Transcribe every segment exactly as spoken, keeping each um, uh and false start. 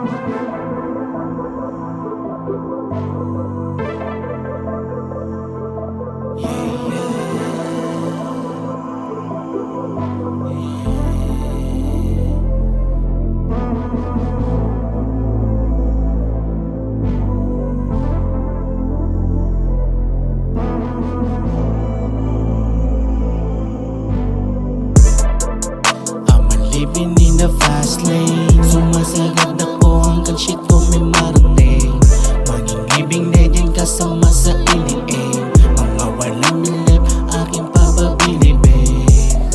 Living in the fast lane, sumasagad ako hanggang shit ko may marating. Maging legend kasama sa iliing, mga walang bilib aking papabilibin.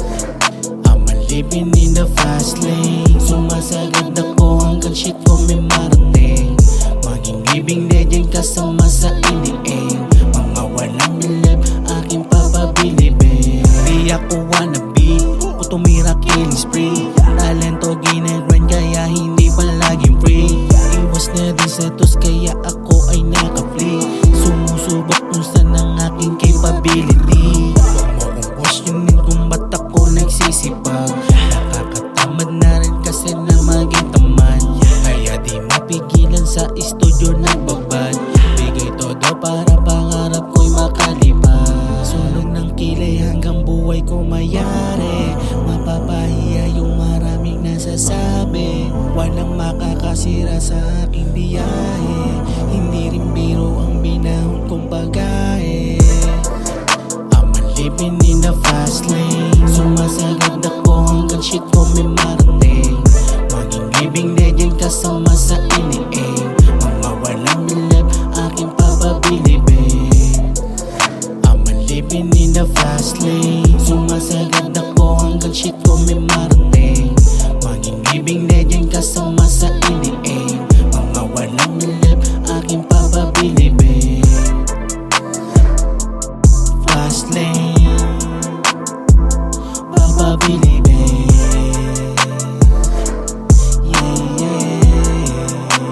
I'm a living in the fast lane, sumasagad ako hanggang shit ko may marating. Maging living legend kasama sa iliing, mga walang bilib aking papabilibin. Di ako wannabe, o tumira killing spree. Talento ginagrind kaya hindi palaging free. Iwas na din sa tos kaya ako ay naka-flee. Sumusubok kung saan ang aking capability. Huwag mo kong questionin kung ba't ako nagsisipag. Nakakatamad na rin kasi na maging tamad, kaya di mapigilan sa studio nagbabad. Bigay todo para pangarap ko'y makalipad. Sunog ng kilay hanggang buhay ko mayari. Mapapahiya yung maraming nasasabi. Walang makakasira sa aking biyahe. Hindi rin biro ang binahon kong bagahe. I'm a living in the fast lane, sumasagad ako hanggang shit ko may marating. Maging living legend kasama sa iniing, mga walang bilib aking papabilibin. I'm a living in the fast lane, sumasagad ako hanggang shit ko may marating. Maging living legend kasama sa iniing, mga walang bilib aking papabilibin. Fast lane, papabilibin. Yeah, yeah.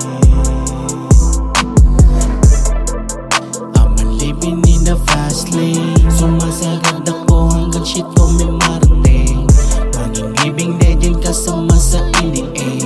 I'm a living in the fast lane, sumasagad ako hanggang shit ko may marating. Maging living legend kasama sa iniing,